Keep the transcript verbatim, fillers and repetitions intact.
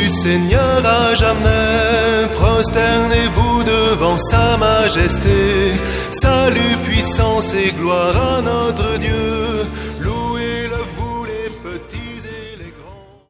du Seigneur à jamais. Prosternez-vous devant sa majesté. Salut, puissance et gloire à notre Dieu.